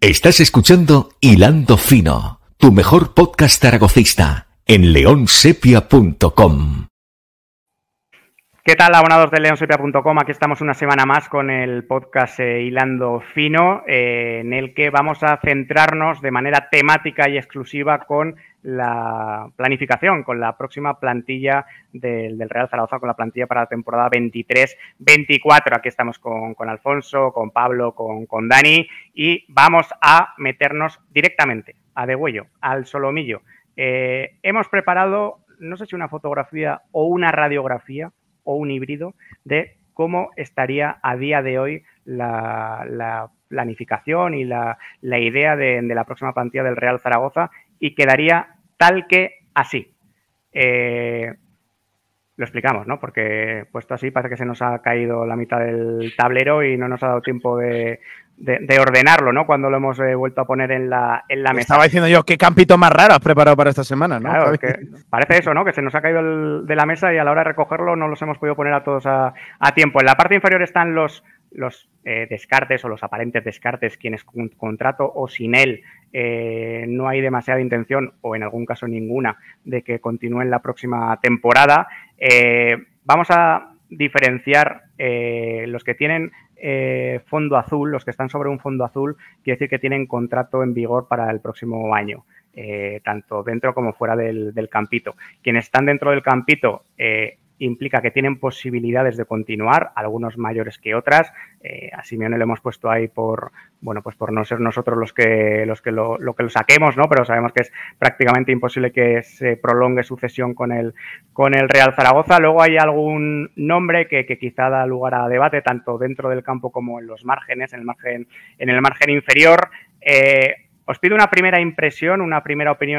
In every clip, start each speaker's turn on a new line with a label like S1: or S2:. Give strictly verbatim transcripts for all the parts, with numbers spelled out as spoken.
S1: Estás escuchando Hilando Fino, tu mejor podcast zaragocista, en leonsepia punto com.
S2: ¿Qué tal, abonados de leonsepia punto com? Aquí estamos una semana más con el podcast eh, Hilando Fino, eh, en el que vamos a centrarnos de manera temática y exclusiva con la planificación, con la próxima plantilla del, del Real Zaragoza, con la plantilla para la temporada veintitrés veinticuatro. Aquí estamos con, con Alfonso, con Pablo, con, con Dani, y vamos a meternos directamente a degüello, al solomillo. Eh, hemos preparado, no sé si una fotografía o una radiografía, o un híbrido de cómo estaría a día de hoy la, la planificación y la, la idea de, de la próxima plantilla del Real Zaragoza, y quedaría tal que así. Eh, lo explicamos, ¿no? Porque puesto así parece que se nos ha caído la mitad del tablero y no nos ha dado tiempo de, de, de ordenarlo, ¿no? Cuando lo hemos eh, vuelto a poner en la, en la mesa.
S3: Estaba diciendo yo, ¿qué campito más raro has preparado para esta semana, no?
S2: Claro, es que parece eso, ¿no? Que se nos ha caído el, de la mesa y a la hora de recogerlo no los hemos podido poner a todos a, a tiempo. En la parte inferior están los, los eh, descartes o los aparentes descartes, quienes con contrato o sin él eh, no hay demasiada intención, o en algún caso ninguna, de que continúen la próxima temporada. Eh, vamos a diferenciar eh, los que tienen eh, fondo azul, los que están sobre un fondo azul, quiere decir que tienen contrato en vigor para el próximo año. Eh, tanto dentro como fuera del, del campito. Quienes están dentro del campito eh, implica que tienen posibilidades de continuar, algunos mayores que otras. Eh, a Simeone le hemos puesto ahí por, bueno, pues por no ser nosotros los que, los que lo, lo que lo saquemos, ¿no? Pero sabemos que es prácticamente imposible que se prolongue su cesión con el, con el Real Zaragoza. Luego hay algún nombre que, que quizá da lugar a debate, tanto dentro del campo como en los márgenes, en el margen, en el margen inferior. Eh, Os pido una primera impresión, una primera opinión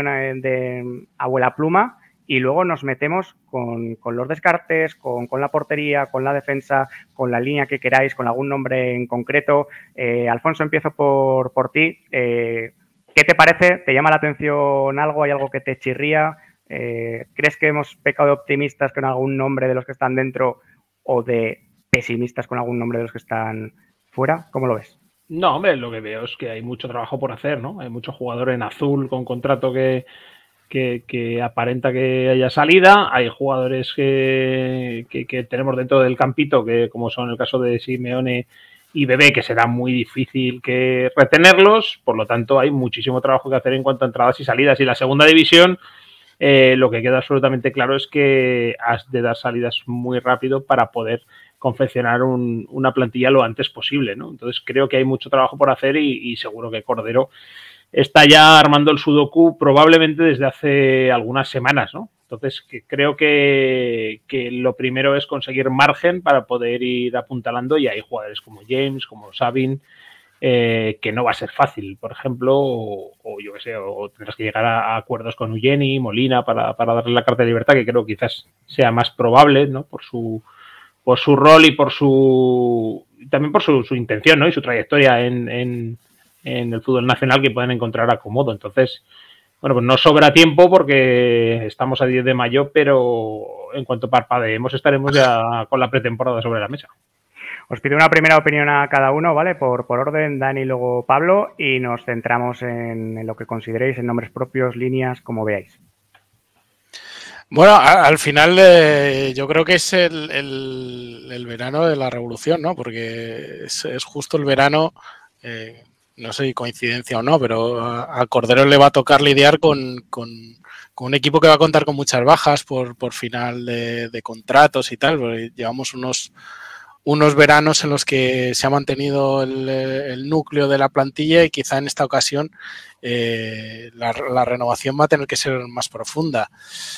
S2: de abuela pluma, y luego nos metemos con, con los descartes, con, con la portería, con la defensa, con la línea que queráis, con algún nombre en concreto. Eh, Alfonso, empiezo por, por ti. Eh, ¿Qué te parece? ¿Te llama la atención algo? ¿Hay algo que te chirría? Eh, ¿Crees que hemos pecado de optimistas con algún nombre de los que están dentro, o de pesimistas con algún nombre de los que están fuera? ¿Cómo lo ves?
S4: No, hombre, lo que veo es que hay mucho trabajo por hacer, ¿no? Hay mucho jugador en azul con contrato que, que, que aparenta que haya salida. Hay jugadores que, que, que tenemos dentro del campito, que como son el caso de Simeone y Bebé, que será muy difícil que retenerlos. Por lo tanto, hay muchísimo trabajo que hacer en cuanto a entradas y salidas. Y la segunda división, eh, lo que queda absolutamente claro es que has de dar salidas muy rápido para poder confeccionar un, una plantilla lo antes posible, ¿no? Entonces creo que hay mucho trabajo por hacer y, y seguro que Cordero está ya armando el sudoku probablemente desde hace algunas semanas, ¿no? Entonces que creo que, que lo primero es conseguir margen para poder ir apuntalando, y hay jugadores como James, como Sabin, eh, que no va a ser fácil, por ejemplo, o, o yo qué sé, o tendrás que llegar a, a acuerdos con Eugeni, Molina para, para darle la carta de libertad, que creo que quizás sea más probable, ¿no? Por su por su rol y por su también por su, su intención, ¿no? Y su trayectoria en, en, en el fútbol nacional, que pueden encontrar acomodo. Entonces, bueno, pues no sobra tiempo porque estamos a diez de mayo, pero en cuanto parpadeemos estaremos ya con la pretemporada sobre la mesa.
S2: Os pido una primera opinión a cada uno, ¿vale? Por, por orden, Dani, luego Pablo, y nos centramos en, en lo que consideréis, en nombres propios, líneas, como veáis.
S5: Bueno, a, al final eh, yo creo que es el, el, el verano de la revolución, ¿no? Porque es, es justo el verano, eh, no sé si coincidencia o no, pero a, a Cordero le va a tocar lidiar con, con, con un equipo que va a contar con muchas bajas por, por final de, de contratos y tal, porque llevamos unos, unos veranos en los que se ha mantenido el, el núcleo de la plantilla, y quizá en esta ocasión eh, la, la renovación va a tener que ser más profunda.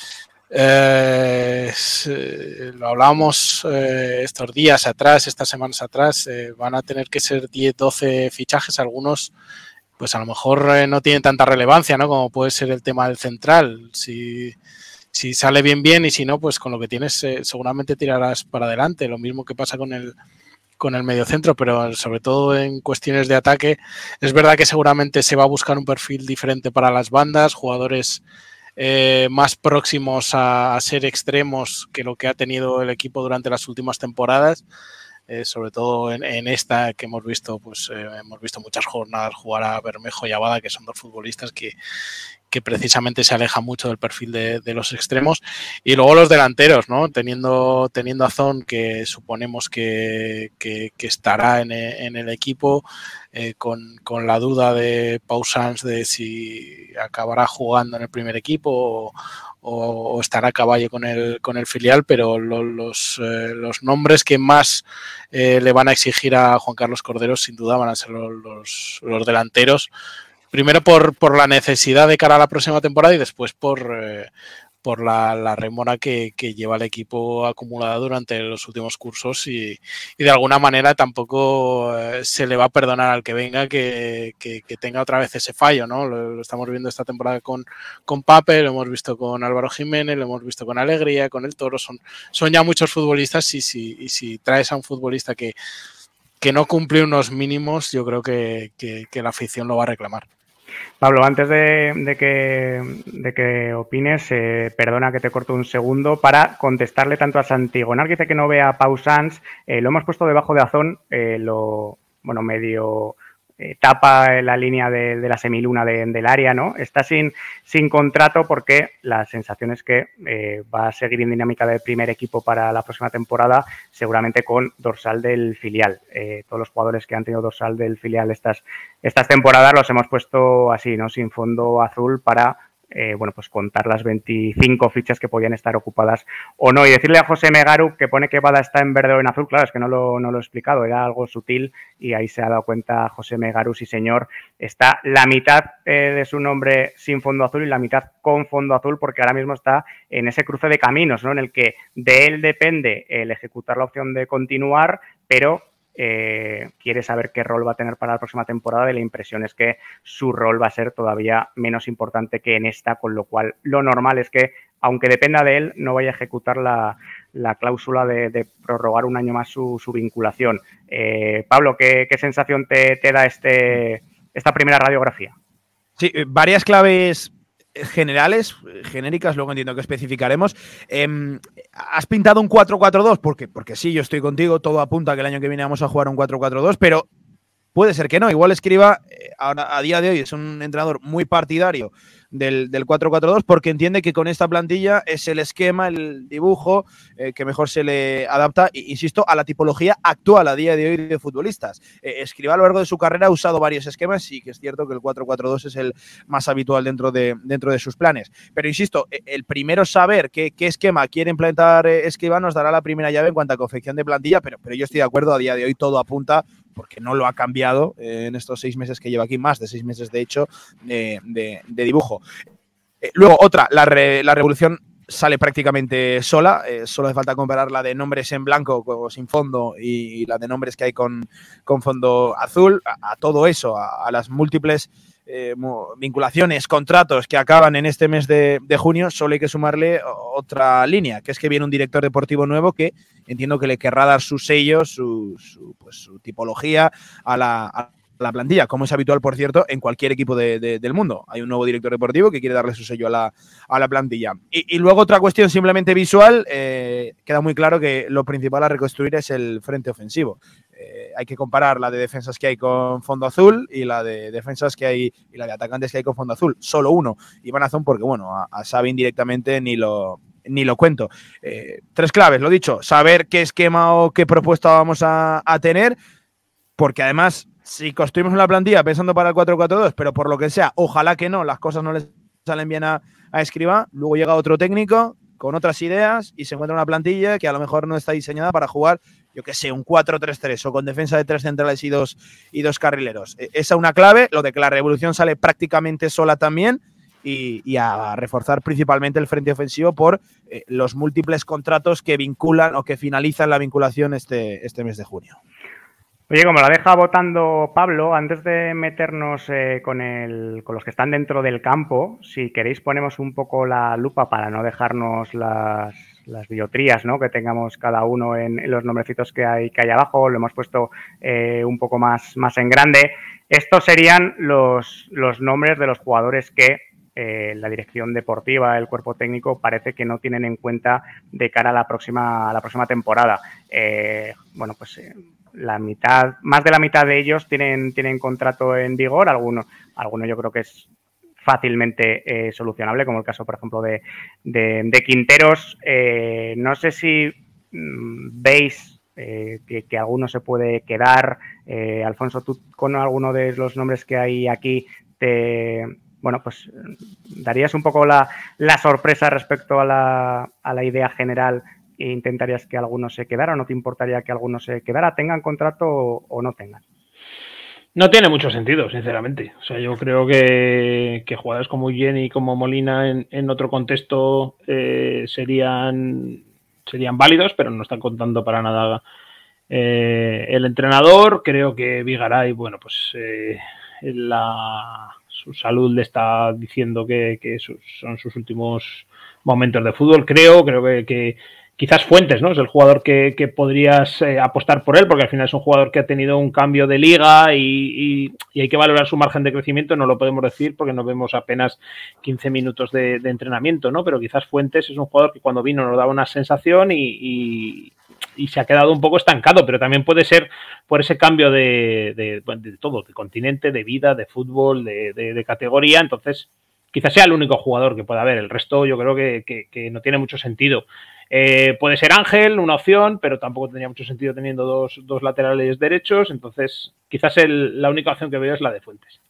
S5: Eh, lo hablábamos eh, estos días atrás, estas semanas atrás, eh, van a tener que ser diez, doce fichajes. Algunos pues a lo mejor eh, no tienen tanta relevancia, ¿no? Como puede ser el tema del central. Si, si sale bien, bien, y si no, pues con lo que tienes eh, seguramente tirarás para adelante. Lo mismo que pasa con el con el mediocentro, pero sobre todo en cuestiones de ataque es verdad que seguramente se va a buscar un perfil diferente para las bandas, jugadores Eh, más próximos a, a ser extremos que lo que ha tenido el equipo durante las últimas temporadas. eh, sobre todo en, en esta que hemos visto, pues eh, hemos visto muchas jornadas jugar a Bermejo y a Bada, que son dos futbolistas que, que precisamente se alejan mucho del perfil de, de los extremos. Y luego los delanteros, ¿no? Teniendo, teniendo a Zon, que suponemos que, que, que estará en, en el equipo, eh, con, con la duda de Pau Sanz de si acabará jugando en el primer equipo o, o, o estará a caballo con el, con el filial, pero lo, los, eh, los nombres que más eh, le van a exigir a Juan Carlos Cordero sin duda van a ser los, los, los delanteros. Primero por, por la necesidad de cara a la próxima temporada y después por, eh, por la, la rémora que, que lleva el equipo acumulada durante los últimos cursos y, y de alguna manera tampoco eh, se le va a perdonar al que venga que, que, que tenga otra vez ese fallo, ¿no? Lo, lo estamos viendo esta temporada con, con Pape, lo hemos visto con Álvaro Jiménez, lo hemos visto con Alegría, con el Toro, son, son ya muchos futbolistas y si, y si traes a un futbolista que, que no cumple unos mínimos, yo creo que, que, que la afición lo va a reclamar.
S2: Pablo, antes de, de, que, de que opines, eh, perdona que te corto un segundo para contestarle tanto a Santigonar, que dice que no ve a Pau Sanz, eh, lo hemos puesto debajo de Azón, eh, lo bueno medio eh, tapa la línea de, de la semiluna de, del área, ¿no? Está sin, sin contrato porque la sensación es que eh, va a seguir en dinámica de primer equipo para la próxima temporada, seguramente con dorsal del filial. Eh, todos los jugadores que han tenido dorsal del filial estas, estas temporadas los hemos puesto así, ¿no? Sin fondo azul para eh, bueno, pues contar las veinticinco fichas que podían estar ocupadas o no. Y decirle a José Megaru que pone que Bada está en verde o en azul, claro, es que no lo, no lo he explicado, era algo sutil y ahí se ha dado cuenta José Megaru, sí señor, está la mitad eh, de su nombre sin fondo azul y la mitad con fondo azul, porque ahora mismo está en ese cruce de caminos, ¿no? En el que de él depende el ejecutar la opción de continuar, pero Eh, quiere saber qué rol va a tener para la próxima temporada y la impresión es que su rol va a ser todavía menos importante que en esta, con lo cual lo normal es que, aunque dependa de él, no vaya a ejecutar la, la cláusula de, de prorrogar un año más su, su vinculación. Eh, Pablo, ¿qué, qué sensación te, te da este, esta primera radiografía?
S3: Sí, varias claves generales, genéricas, luego entiendo que especificaremos. Eh, ¿Has pintado un cuatro cuatro dos? Porque, porque sí, yo estoy contigo, todo apunta a que el año que viene vamos a jugar un cuatro cuatro dos, pero puede ser que no. Igual Escribá, eh, ahora, a día de hoy, es un entrenador muy partidario del, del cuatro cuatro dos porque entiende que con esta plantilla es el esquema, el dibujo eh, que mejor se le adapta, insisto, a la tipología actual a día de hoy de futbolistas. Eh, Escribá a lo largo de su carrera ha usado varios esquemas y que es cierto que el cuatro cuatro dos es el más habitual dentro de, dentro de sus planes. Pero insisto, el primero saber qué, qué esquema quiere implementar Escribá nos dará la primera llave en cuanto a confección de plantilla, pero, pero yo estoy de acuerdo, a día de hoy todo apunta, porque no lo ha cambiado eh, en estos seis meses que lleva aquí, más de seis meses de hecho, de, de, de dibujo. Eh, luego, otra, la, re, la revolución sale prácticamente sola, eh, solo hace falta comparar la de nombres en blanco o sin fondo y, y la de nombres que hay con, con fondo azul, a, a todo eso, a, a las múltiples eh, vinculaciones, contratos que acaban en este mes de, de junio, solo hay que sumarle otra línea, que es que viene un director deportivo nuevo que entiendo que le querrá dar su sello, su, su, pues, su tipología a la, a la plantilla, como es habitual, por cierto, en cualquier equipo de, de, del mundo. Hay un nuevo director deportivo que quiere darle su sello a la, a la plantilla. Y, y luego otra cuestión simplemente visual, eh, queda muy claro que lo principal a reconstruir es el frente ofensivo. Eh, hay que comparar la de defensas que hay con fondo azul y la de defensas que hay y la de atacantes que hay con fondo azul. Solo uno. Iván Azón, porque bueno, a, a Xavi indirectamente ni lo, ni lo cuento. Eh, tres claves, lo dicho, saber qué esquema o qué propuesta vamos a, a tener, porque además, si construimos una plantilla pensando para el cuatro cuatro dos, pero por lo que sea, ojalá que no, las cosas no les salen bien a, a Escribá, luego llega otro técnico con otras ideas y se encuentra una plantilla que a lo mejor no está diseñada para jugar, yo qué sé, un cuatro tres tres o con defensa de tres centrales y dos, y dos carrileros. Esa es una clave, lo de que la revolución sale prácticamente sola también y, y a reforzar principalmente el frente ofensivo por eh, los múltiples contratos que vinculan o que finalizan la vinculación este, este mes de junio.
S2: Oye, como la deja votando Pablo, antes de meternos eh, con, el, con los que están dentro del campo, si queréis ponemos un poco la lupa para no dejarnos las, las diotrías, ¿no?, que tengamos cada uno en, en los nombrecitos que hay, que hay abajo. Lo hemos puesto eh, un poco más, más en grande. Estos serían los, los nombres de los jugadores que eh, la dirección deportiva, el cuerpo técnico, parece que no tienen en cuenta de cara a la próxima, a la próxima temporada. Eh, bueno, pues eh, la mitad, más de la mitad de ellos tienen, tienen contrato en vigor, algunos, algunos yo creo que es fácilmente eh, solucionable, como el caso, por ejemplo, de, de, de Quinteros. Eh, no sé si mmm, veis eh, que, que alguno se puede quedar. Eh, Alfonso, tú con alguno de los nombres que hay aquí, te, bueno, pues darías un poco la, la sorpresa respecto a la, a la idea general e intentarías que alguno se quedara, o no te importaría que alguno se quedara, tengan contrato o, o no tengan.
S4: No tiene mucho sentido, sinceramente. O sea, yo creo que, que jugadores como Jenny y como Molina en, en otro contexto eh, serían, serían válidos, pero no están contando para nada eh, el entrenador. Creo que Vigaray, bueno, pues eh, la, su salud le está diciendo que, que sus, son sus últimos momentos de fútbol. Creo, creo que, que quizás Fuentes, ¿no? Es el jugador que, que podrías eh, apostar por él, porque al final es un jugador que ha tenido un cambio de liga y, y, y hay que valorar su margen de crecimiento. No lo podemos decir porque nos vemos apenas quince minutos de, de entrenamiento, ¿no? Pero quizás Fuentes es un jugador que cuando vino nos daba una sensación y, y, y se ha quedado un poco estancado, pero también puede ser por ese cambio de, de, de todo, de continente, de vida, de fútbol, de, de, de categoría. Entonces, quizás sea el único jugador que pueda haber. El resto yo creo que, que, que no tiene mucho sentido. Eh, puede ser Ángel, una opción, pero tampoco tendría mucho sentido teniendo dos, dos laterales derechos. Entonces, quizás el, la única opción que veo es la de Fuentes.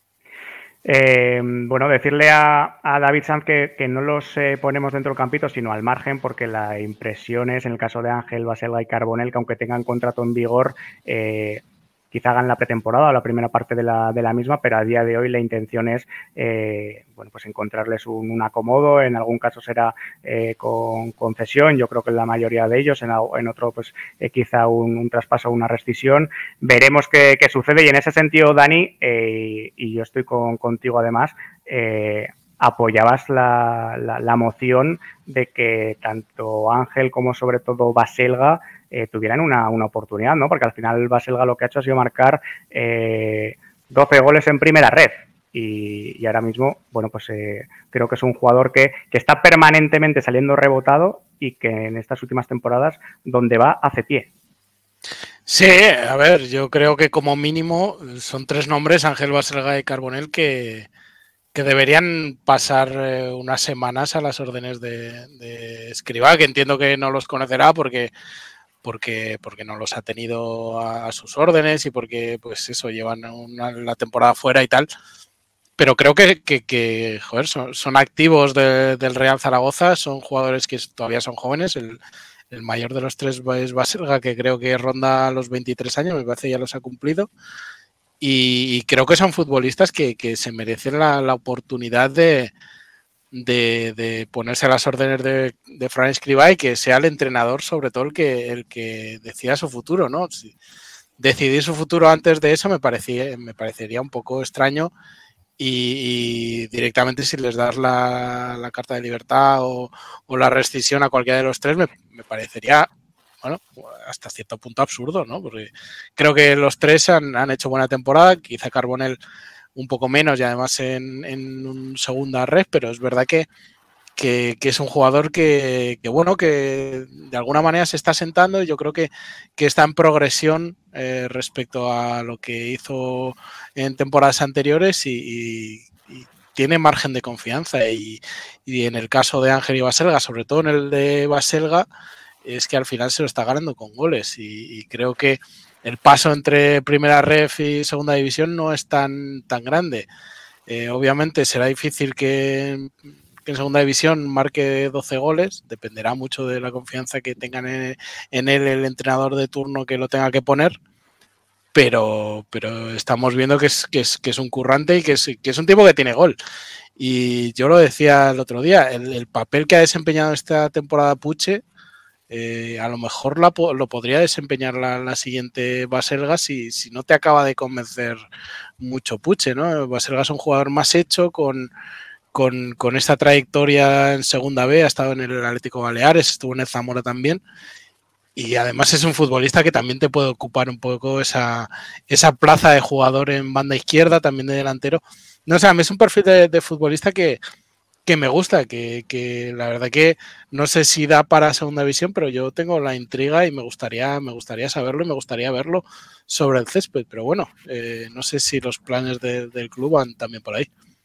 S2: Eh, bueno, decirle a, a David Sanz que, que no los eh, ponemos dentro del campito, sino al margen, porque la impresión es, en el caso de Ángel, Baselga y Carbonell, que aunque tengan contrato en vigor, eh, quizá hagan la pretemporada o la primera parte de la, de la misma, pero a día de hoy la intención es eh, bueno, pues encontrarles un, un acomodo. En algún caso será eh, con concesión, yo creo que en la mayoría de ellos, en, en otro pues eh, quizá un, un traspaso o una rescisión. Veremos qué, qué sucede, y en ese sentido, Dani, eh, y yo estoy con, contigo además, eh, apoyabas la, la, la moción de que tanto Ángel como sobre todo Baselga eh, tuvieran una, una oportunidad, ¿no? Porque al final Baselga lo que ha hecho ha sido marcar eh, doce goles en primera red y, y ahora mismo, bueno, pues eh, creo que es un jugador que, que está permanentemente saliendo rebotado y que en estas últimas temporadas donde va hace pie.
S5: Sí, a ver, yo creo que como mínimo son tres nombres, Ángel, Baselga y Carbonell, que que deberían pasar eh, unas semanas a las órdenes de, de Escribá, que entiendo que no los conocerá porque, porque, porque no los ha tenido a, a sus órdenes y porque, pues eso, llevan una, la temporada fuera y tal. Pero creo que, que, que joder, son, son activos de, del Real Zaragoza, son jugadores que todavía son jóvenes. El, el mayor de los tres es Baselga, que creo que ronda los veintitrés años, me parece que ya los ha cumplido. Y creo que son futbolistas que, que se merecen la, la oportunidad de, de, de ponerse a las órdenes de, de Fran Escribá y que sea el entrenador, sobre todo, el que, el que decida su futuro, ¿no? Si decidir su futuro antes de eso me, parecía, me parecería un poco extraño y, y directamente si les das la, la carta de libertad o, o la rescisión a cualquiera de los tres me, me parecería... bueno, hasta cierto punto absurdo, ¿no? Porque creo que los tres han, han hecho buena temporada, quizá Carbonell un poco menos y además en, en un segunda red, pero es verdad que, que, que es un jugador que, que, bueno, que de alguna manera se está sentando y yo creo que, que está en progresión eh, respecto a lo que hizo en temporadas anteriores y, y, y tiene margen de confianza y, y en el caso de Ángel y Baselga, sobre todo en el de Baselga, es que al final se lo está ganando con goles y, y creo que el paso entre primera ref y segunda división no es tan, tan grande. Eh, obviamente será difícil que, que en segunda división marque doce goles, dependerá mucho de la confianza que tengan en, en él el entrenador de turno que lo tenga que poner, pero, pero estamos viendo que es, que, es, que es un currante y que es, que es un tipo que tiene gol. Y yo lo decía el otro día, el, el papel que ha desempeñado esta temporada Puche, Eh, a lo mejor la, lo podría desempeñar la, la siguiente Baselga si, si no te acaba de convencer mucho Puche, ¿no? Baselga es un jugador más hecho con, con, con esta trayectoria en segunda B, ha estado en el Atlético Baleares, estuvo en el Zamora también y además es un futbolista que también te puede ocupar un poco esa, esa plaza de jugador en banda izquierda, también de delantero. No sé, a mí es un perfil de, de futbolista que que me gusta, que, que la verdad que no sé si da para segunda división, pero yo tengo la intriga y me gustaría, me gustaría saberlo y me gustaría verlo sobre el césped. Pero bueno, eh, no sé si los planes de, del club van también por ahí.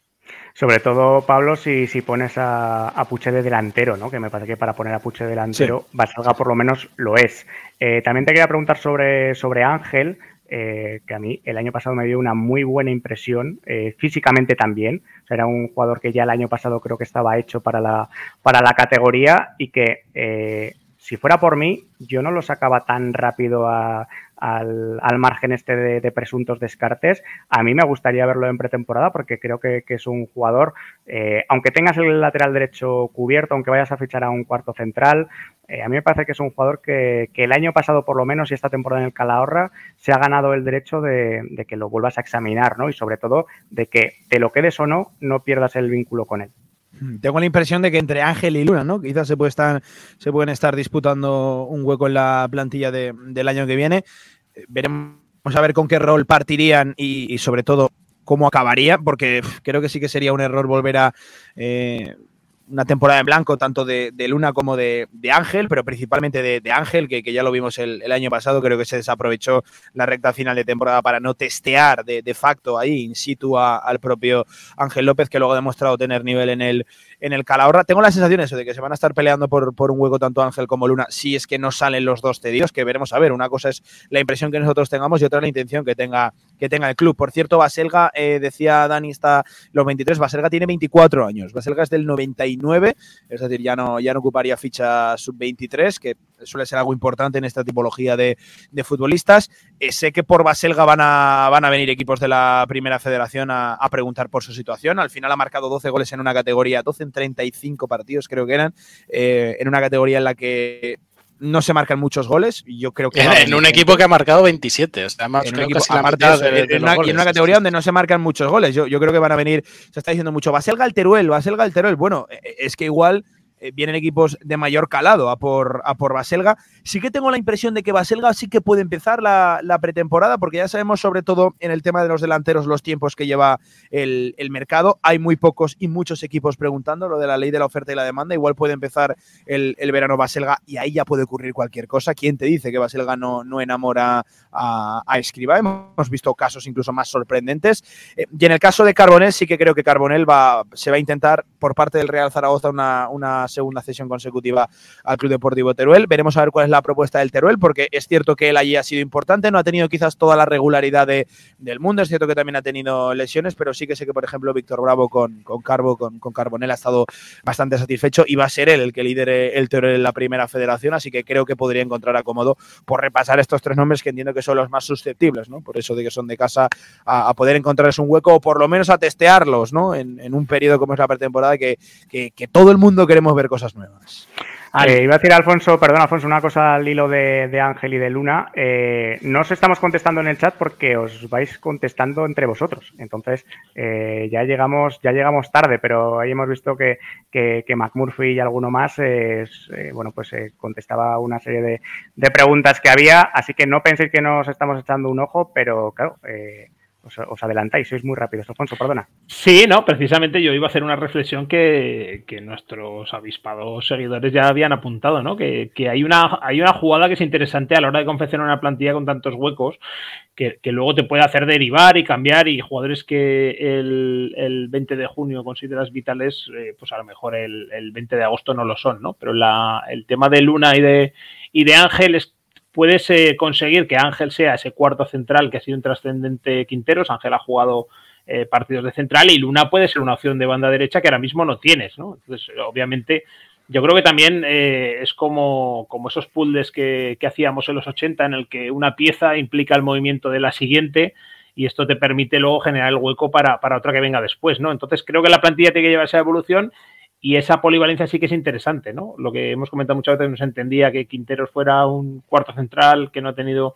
S2: Sobre todo, Pablo, si, si pones a, a Puche de delantero, ¿no? Que me parece que para poner a Puche de delantero, sí. Baselga por lo menos lo es. Eh, también te quería preguntar sobre, sobre Ángel, eh, que a mí el año pasado me dio una muy buena impresión, eh, físicamente también. O sea, era un jugador que ya el año pasado creo que estaba hecho para la, para la categoría y que, eh, si fuera por mí, yo no lo sacaba tan rápido a, al, al margen este de, de presuntos descartes. A mí me gustaría verlo en pretemporada porque creo que, que es un jugador, eh, aunque tengas el lateral derecho cubierto, aunque vayas a fichar a un cuarto central, eh, a mí me parece que es un jugador que, que el año pasado por lo menos y esta temporada en el Calahorra se ha ganado el derecho de, de que lo vuelvas a examinar, ¿no? Y sobre todo de que te lo quedes o no, no pierdas el vínculo con él.
S3: Tengo la impresión de que entre Ángel y Luna, ¿no? Quizás se, puede estar, se pueden estar disputando un hueco en la plantilla de, del año que viene. Veremos a ver con qué rol partirían y, y sobre todo cómo acabaría, porque creo que sí que sería un error volver a eh, una temporada en blanco tanto de, de Luna como de, de Ángel, pero principalmente de, de Ángel, que, que ya lo vimos el, el año pasado. Creo que se desaprovechó la recta final de temporada para no testear de, de facto ahí in situ a, al propio Ángel López, que luego ha demostrado tener nivel en el, en el Calahorra. Tengo la sensación eso de que se van a estar peleando por, por un hueco tanto Ángel como Luna, si es que no salen los dos cedidos, que veremos a ver. Una cosa es la impresión que nosotros tengamos y otra la intención que tenga, que tenga el club. Por cierto, Baselga, eh, decía Dani, está los veintitrés, Baselga tiene veinticuatro años, Baselga es del noventa y nueve, es decir, ya no, ya no ocuparía ficha sub veintitrés, que suele ser algo importante en esta tipología de, de futbolistas. Eh, sé que por Baselga van a, van a venir equipos de la Primera Federación a, a preguntar por su situación. Al final ha marcado doce goles en una categoría, doce en treinta y cinco partidos creo que eran, eh, en una categoría en la que no se marcan muchos goles. Y yo creo que
S5: en, en un gente. equipo que ha marcado veintisiete, o sea, más
S3: en
S5: creo
S3: un equipo,
S5: casi la
S3: aparte
S5: mitad
S3: de,
S5: de, de
S3: en, una,
S5: goles,
S3: en una categoría donde no se marcan muchos goles. Yo, yo creo que van a venir, se está diciendo mucho, Baselga el Teruel, Baselga el Teruel. Bueno, es que igual eh, vienen equipos de mayor calado a por, a por Baselga. Sí que tengo la impresión de que Baselga sí que puede empezar la, la pretemporada, porque ya sabemos sobre todo en el tema de los delanteros los tiempos que lleva el, el mercado. Hay muy pocos y muchos equipos preguntando lo de la ley de la oferta y la demanda. Igual puede empezar el, el verano Baselga y ahí ya puede ocurrir cualquier cosa. ¿Quién te dice que Baselga no, no enamora a, a Escribá? Hemos visto casos incluso más sorprendentes. Eh, y en el caso de Carbonell sí que creo que Carbonell va, se va a intentar por parte del Real Zaragoza una, una segunda cesión consecutiva al Club Deportivo Teruel. Veremos a ver cuál es la propuesta del Teruel, porque es cierto que él allí ha sido importante, no ha tenido quizás toda la regularidad de, del mundo, es cierto que también ha tenido lesiones, pero sí que sé que, por ejemplo, Víctor Bravo con, con Carbo, con, con Carbonell ha estado bastante satisfecho y va a ser él el que lidere el Teruel en la Primera Federación, así que creo que podría encontrar acomodo por repasar estos tres nombres que entiendo que son los más susceptibles, ¿no? Por eso de que son de casa a, a poder encontrarles un hueco o por lo menos a testearlos, ¿no? En, en un periodo como es la pretemporada que, que, que todo el mundo queremos ver cosas nuevas.
S2: Eh, iba a decir, Alfonso, perdón, Alfonso, una cosa al hilo de, de Ángel y de Luna. Eh, no os estamos contestando en el chat porque os vais contestando entre vosotros. Entonces, eh, ya llegamos ya llegamos tarde, pero ahí hemos visto que, que, que McMurphy y alguno más eh, eh, bueno, pues eh, contestaba una serie de, de preguntas que había. Así que no penséis que nos estamos echando un ojo, pero claro, eh, Os, os adelantáis, sois muy rápidos. Alfonso, perdona.
S4: Sí, no, precisamente yo iba a hacer una reflexión que, que nuestros avispados seguidores ya habían apuntado, ¿no? Que, que hay una hay una jugada que es interesante a la hora de confeccionar una plantilla con tantos huecos que, que luego te puede hacer derivar y cambiar, y jugadores que el, el veinte de junio consideras vitales, eh, pues a lo mejor el, el veinte de agosto no lo son, ¿no? Pero la, el tema de Luna y de, y de Ángel es puedes eh, conseguir que Ángel sea ese cuarto central que ha sido un trascendente Quinteros. Ángel ha jugado eh, partidos de central y Luna puede ser una opción de banda derecha que ahora mismo no tienes, ¿no? Entonces, obviamente, yo creo que también eh, es como, como esos puzzles que, que hacíamos en los ochenta, en el que una pieza implica el movimiento de la siguiente y esto te permite luego generar el hueco para, para otra que venga después, ¿no? Entonces, creo que la plantilla tiene que llevar esa evolución. Y esa polivalencia sí que es interesante, ¿no? Lo que hemos comentado muchas veces, no se entendía que Quinteros fuera un cuarto central que no ha tenido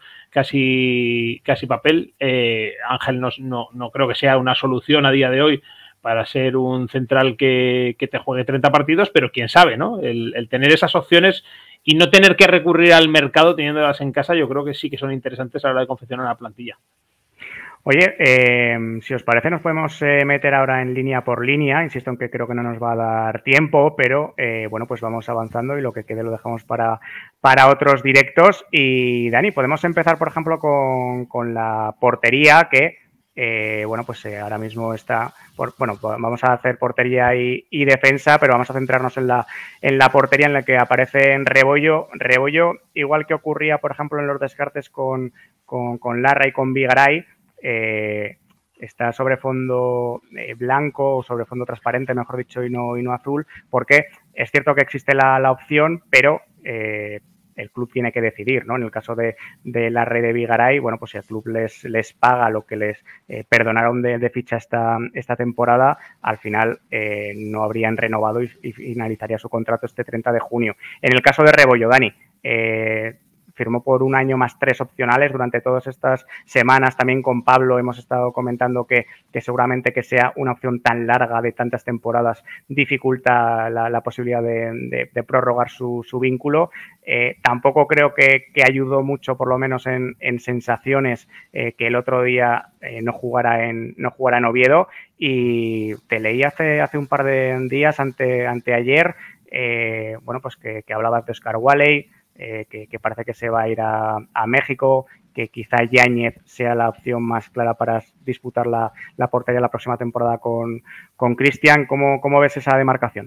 S4: casi, casi papel. Eh, Ángel no, no, no creo que sea una solución a día de hoy para ser un central que, que te juegue treinta partidos, pero quién sabe, ¿no? El, el tener esas opciones y no tener que recurrir al mercado teniéndolas en casa, yo creo que sí que son interesantes a la hora de confeccionar la plantilla.
S2: Oye, eh, si os parece nos podemos eh, meter ahora en línea por línea, insisto en que creo que no nos va a dar tiempo, pero eh, bueno, pues vamos avanzando y lo que quede lo dejamos para, para otros directos. Y Dani, podemos empezar por ejemplo con, con la portería que, eh, bueno, pues eh, ahora mismo está, por, bueno, vamos a hacer portería y, y defensa, pero vamos a centrarnos en la, en la portería en la que aparece en Rebollo, Rebollo, igual que ocurría por ejemplo en los descartes con, con, con Larra y con Vigaray. Eh, está sobre fondo eh, blanco o sobre fondo transparente, mejor dicho, y no, y no azul, porque es cierto que existe la, la opción, pero eh, el club tiene que decidir, ¿no? En el caso de, de la red de Vigaray, bueno, pues si el club les, les paga lo que les eh, perdonaron de, de ficha esta, esta temporada, al final eh, no habrían renovado y, y finalizaría su contrato este treinta de junio. En el caso de Rebollo, Dani, eh, firmó por un año más tres opcionales. Durante todas estas semanas también con Pablo hemos estado comentando que, que seguramente que sea una opción tan larga de tantas temporadas dificulta la, la posibilidad de, de, de prorrogar su, su vínculo. Eh, tampoco creo que, que ayudó mucho, por lo menos en, en sensaciones, eh, que el otro día eh, no jugara en no jugara en Oviedo. Y te leí hace, hace un par de días, ante, anteayer, eh, bueno, pues que, que hablabas de Oscar Walley, Eh, que, que parece que se va a ir a, a México, que quizá Yáñez sea la opción más clara para disputar la, la portería la próxima temporada con, con Cristian. ¿Cómo, ¿Cómo ves esa demarcación?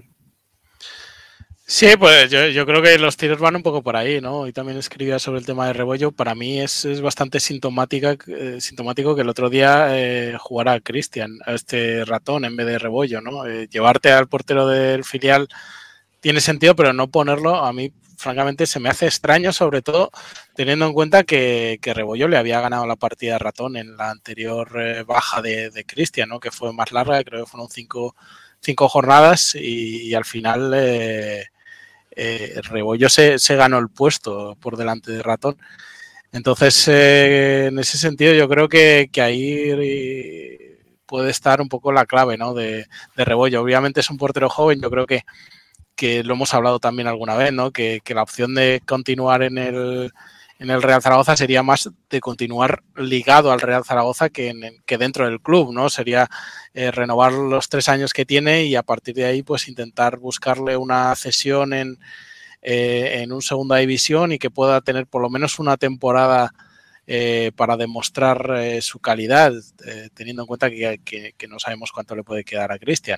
S5: Sí, pues yo, yo creo que los tiros van un poco por ahí, ¿no? Y también escribía sobre el tema de Rebollo. Para mí es, es bastante sintomática, eh, sintomático que el otro día eh, jugara Cristian a este Ratón en vez de Rebollo, ¿no? Eh, llevarte al portero del filial tiene sentido, pero no ponerlo, a mí francamente se me hace extraño, sobre todo teniendo en cuenta que, que Rebollo le había ganado la partida a Ratón en la anterior eh, baja de, de Cristian, ¿no? Que fue más larga, creo que fueron cinco, cinco jornadas y, y al final eh, eh, Rebollo se, se ganó el puesto por delante de Ratón. Entonces, eh, en ese sentido, yo creo que, que ahí puede estar un poco la clave, ¿no? de, de Rebollo. Obviamente es un portero joven, yo creo que que lo hemos hablado también alguna vez, ¿no? Que, que la opción de continuar en el, en el Real Zaragoza sería más de continuar ligado al Real Zaragoza que, en, que dentro del club, ¿no? Sería eh, renovar los tres años que tiene y a partir de ahí pues intentar buscarle una cesión en, eh, en un segunda división y que pueda tener por lo menos una temporada Eh, para demostrar eh, su calidad, eh, teniendo en cuenta que, que, que no sabemos cuánto le puede quedar a Cristian.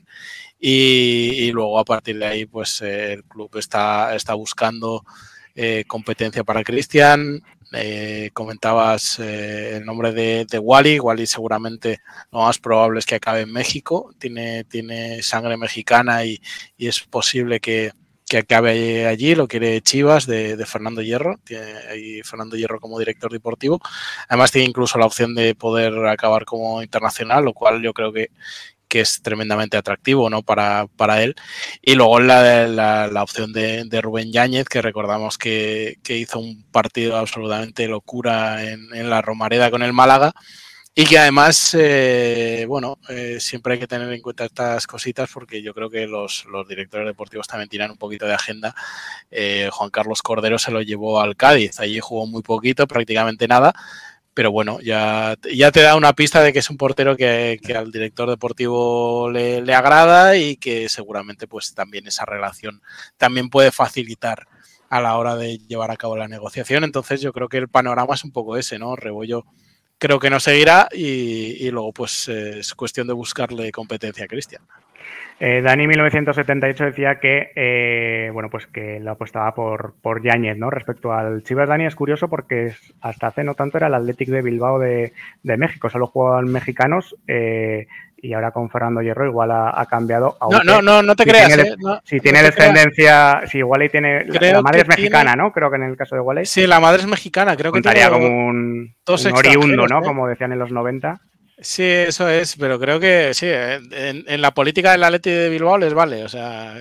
S5: Y, y luego a partir de ahí, pues eh, el club está, está buscando eh, competencia para Cristian. Eh, comentabas eh, el nombre de, de Wally. Wally seguramente lo más probable es que acabe en México. Tiene, tiene sangre mexicana y, y es posible que que acabe allí, lo quiere Chivas de, de Fernando Hierro, tiene ahí Fernando Hierro como director deportivo, además tiene incluso la opción de poder acabar como internacional, lo cual yo creo que, que es tremendamente atractivo, ¿no? para, para él, y luego la, la, la opción de, de Rubén Yáñez, que recordamos que, que hizo un partido absolutamente locura en, en la Romareda con el Málaga, y que además, eh, bueno, eh, siempre hay que tener en cuenta estas cositas porque yo creo que los, los directores deportivos también tiran un poquito de agenda. Eh, Juan Carlos Cordero se lo llevó al Cádiz, allí jugó muy poquito, prácticamente nada, pero bueno, ya, ya te da una pista de que es un portero que, que al director deportivo le, le agrada y que seguramente pues también esa relación también puede facilitar a la hora de llevar a cabo la negociación. Entonces yo creo que el panorama es un poco ese, ¿no? Rebollo creo que no seguirá y, y luego pues eh, es cuestión de buscarle competencia a Cristian.
S2: Eh, Dani mil novecientos setenta y ocho decía que eh, bueno pues que lo apostaba por, por Yáñez, ¿no? Respecto al Chivas, Dani, es curioso porque hasta hace no tanto era el Athletic de Bilbao de, de México, solo jugaban mexicanos eh, y ahora con Fernando Hierro igual ha, ha cambiado.
S5: No, no, no, no te
S2: si
S5: creas.
S2: Tiene,
S5: eh, no,
S2: si tiene
S5: no
S2: descendencia, creas. Si Wally tiene, la, la madre es mexicana, tiene, ¿no? Creo que en el caso de Wally.
S5: Sí, la madre es mexicana, creo
S2: Contaría
S5: que
S2: como un, un oriundo, ¿no? ¿eh? Como decían en los noventa.
S5: Sí, eso es, pero creo que sí, en, en la política del Athletic de Bilbao les vale, o sea,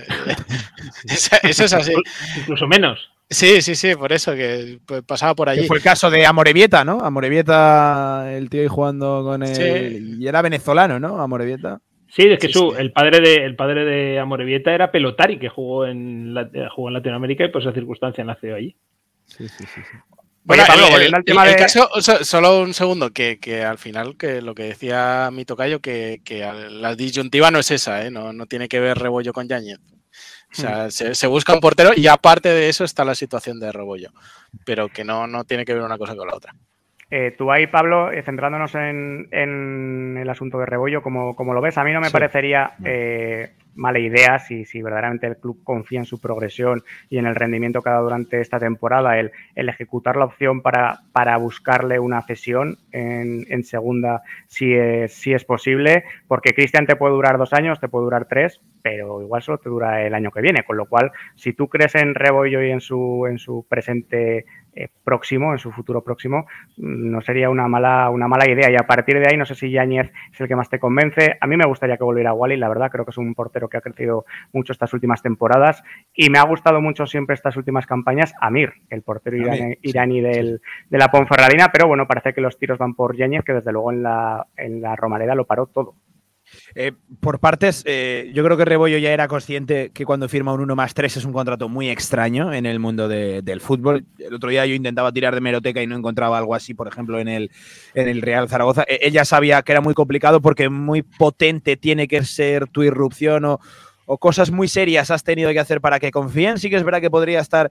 S5: eso, eso es así.
S4: Incluso menos.
S5: Sí, sí, sí, por eso que pasaba por allí.
S3: Que fue el caso de Amorebieta, ¿no? Amorebieta, el tío ahí jugando con el... Sí. Y era venezolano, ¿no? Amorebieta.
S4: Sí, es que
S5: sí,
S4: su,
S5: sí.
S4: El, padre de, el padre de Amorebieta era Pelotari, que jugó en, jugó en Latinoamérica y por esa circunstancia nació allí.
S3: Sí, sí, sí, sí.
S5: Bueno,
S2: Oye, Pablo,
S5: el,
S2: volviendo al
S5: el,
S2: tema
S5: el
S2: de...
S5: caso, o sea, solo un segundo, que, que al final, que lo que decía mi tocayo, que, que la disyuntiva no es esa, ¿eh? no, no tiene que ver Rebollo con Yáñez. O sea, se, se busca un portero y aparte de eso está la situación de Rebollo, pero que no, no tiene que ver una cosa con la otra.
S2: Eh, tú ahí, Pablo, eh, centrándonos en, en el asunto de Rebollo, como, como lo ves, a mí no me
S3: Sí.
S2: parecería eh, mala idea si, si verdaderamente el club confía en su progresión y en el rendimiento que ha dado durante esta temporada, el, el ejecutar la opción para, para buscarle una cesión en, en segunda si es, si es posible, porque Cristian te puede durar dos años, te puede durar tres, pero igual solo te dura el año que viene, con lo cual, si tú crees en Rebollo y en su, en su presente eh, próximo, en su futuro próximo, no sería una mala, una mala idea. Y a partir de ahí, no sé si Yáñez es el que más te convence. A mí me gustaría que volviera Wally, la verdad, creo que es un portero que ha crecido mucho estas últimas temporadas y me ha gustado mucho siempre estas últimas campañas Amir, el portero iraní, iraní del, de la Ponferradina, pero bueno, parece que los tiros van por Yáñez, que desde luego en la, en la Romareda lo paró todo.
S3: Eh, por partes, eh, yo creo que Rebollo ya era consciente que cuando firma un uno más tres es un contrato muy extraño en el mundo de, del fútbol. El otro día yo intentaba tirar de hemeroteca y no encontraba algo así, por ejemplo, en el, en el Real Zaragoza. Eh, ella sabía que era muy complicado porque muy potente tiene que ser tu irrupción o, o cosas muy serias has tenido que hacer para que confíen. Sí que es verdad que podría estar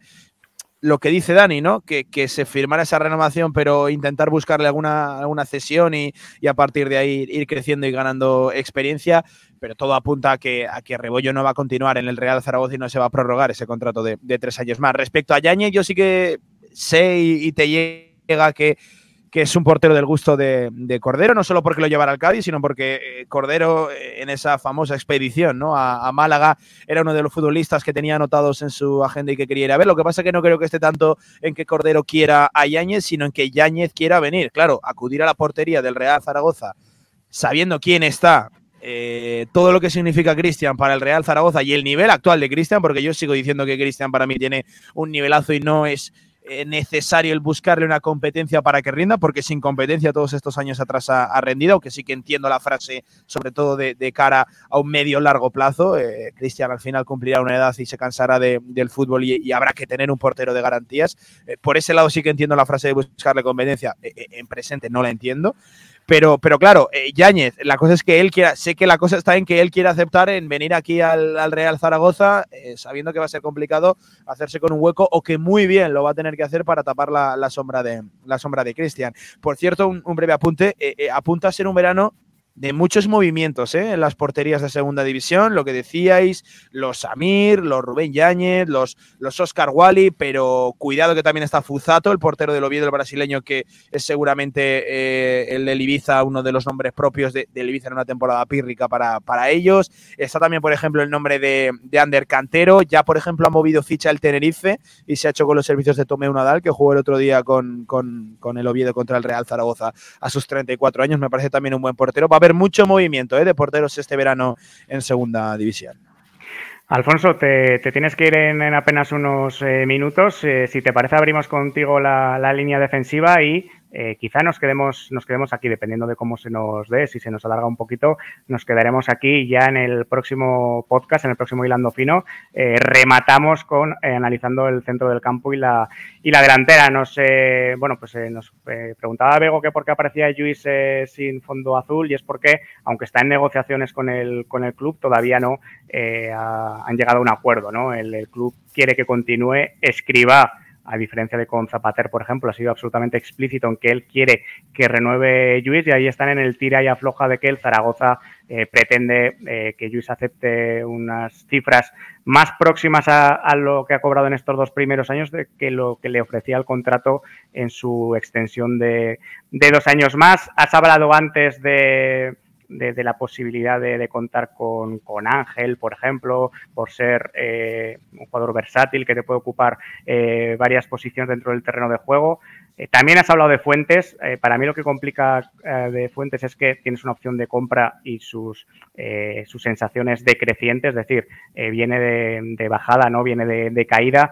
S3: lo que dice Dani, ¿no? Que, que se firmara esa renovación, pero intentar buscarle alguna, alguna cesión y, y a partir de ahí ir creciendo y ganando experiencia. Pero todo apunta a que, a que Rebollo no va a continuar en el Real Zaragoza y no se va a prorrogar ese contrato de, de tres años más. Respecto a Yáñez, yo sí que sé y, y te llega que que es un portero del gusto de, de Cordero, no solo porque lo llevara al Cádiz, sino porque eh, Cordero eh, en esa famosa expedición, ¿no? a, a Málaga era uno de los futbolistas que tenía anotados en su agenda y que quería ir a ver. Lo que pasa es que no creo que esté tanto en que Cordero quiera a Yáñez, sino en que Yáñez quiera venir. Claro, acudir a la portería del Real Zaragoza sabiendo quién está, eh, todo lo que significa Cristian para el Real Zaragoza y el nivel actual de Cristian, porque yo sigo diciendo que Cristian para mí tiene un nivelazo y no es eh, necesario el buscarle una competencia para que rinda, porque sin competencia todos estos años atrás ha, ha rendido, aunque sí que entiendo la frase, sobre todo de, de cara a un medio largo plazo. Eh, Cristian al final cumplirá una edad y se cansará de, del fútbol y, y habrá que tener un portero de garantías. Eh, por ese lado sí que entiendo la frase de buscarle competencia, eh, en presente no la entiendo. Pero, pero claro, eh, Yáñez, la cosa es que él quiera, sé que la cosa está en que él quiere aceptar en venir aquí al, al Real Zaragoza, eh, sabiendo que va a ser complicado hacerse con un hueco o que muy bien lo va a tener que hacer para tapar la, la sombra de la sombra de Cristian. Por cierto, un, un breve apunte, eh, eh, apunta a ser un verano de muchos movimientos ¿eh? en las porterías de segunda división, lo que decíais, los Amir, los Rubén Yáñez, los, los Oscar Wally, pero cuidado que también está Fuzato, el portero del Oviedo, el brasileño, que es seguramente eh, el del Ibiza, uno de los nombres propios de, del Ibiza en una temporada pírrica para, para ellos. Está también, por ejemplo, el nombre de, de Ander Cantero, ya por ejemplo ha movido ficha el Tenerife y se ha hecho con los servicios de Tomeu Nadal, que jugó el otro día con, con, con el Oviedo contra el Real Zaragoza a sus treinta y cuatro años, me parece también un buen portero. Va a haber mucho movimiento ¿eh? de porteros este verano en segunda división.
S2: Alfonso, te, te tienes que ir en, en apenas unos eh, minutos. Eh, si te parece, abrimos contigo la, la línea defensiva y eh, quizá nos quedemos, nos quedemos aquí, dependiendo de cómo se nos dé. Si se nos alarga un poquito, nos quedaremos aquí ya en el próximo podcast, en el próximo Hilando Fino. Eh, rematamos con eh, analizando el centro del campo y la, y la delantera. Nos, eh, bueno, pues eh, nos eh, preguntaba Bego que por qué aparecía Lluís eh, sin fondo azul, y es porque, aunque está en negociaciones con el, con el club, todavía no eh, ha, han llegado a un acuerdo, ¿no? El, el club quiere que continúe. Escribá, a diferencia de con Zapater, por ejemplo, ha sido absolutamente explícito en que él quiere que renueve Lluís, y ahí están en el tira y afloja de que el Zaragoza eh, pretende eh, que Lluís acepte unas cifras más próximas a, a lo que ha cobrado en estos dos primeros años de que lo que le ofrecía el contrato en su extensión de, de dos años más. Has hablado antes de... De, de la posibilidad de, de contar con, con Ángel, por ejemplo, por ser eh, un jugador versátil que te puede ocupar eh, varias posiciones dentro del terreno de juego. Eh, también has hablado de Fuentes. Eh, para mí lo que complica eh, de Fuentes es que tienes una opción de compra y sus, eh, sus sensaciones decrecientes, es decir, eh, viene de, de bajada, no viene de, de caída.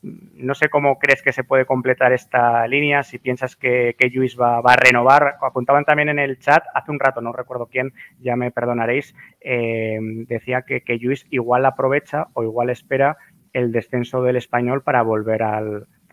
S2: No sé cómo crees que se puede completar esta línea, si piensas que, que Lluís va, va a renovar. Apuntaban también en el chat, hace un rato, no recuerdo quién, ya me perdonaréis, eh, decía que, que Lluís igual aprovecha o igual espera el descenso del Español para volver al,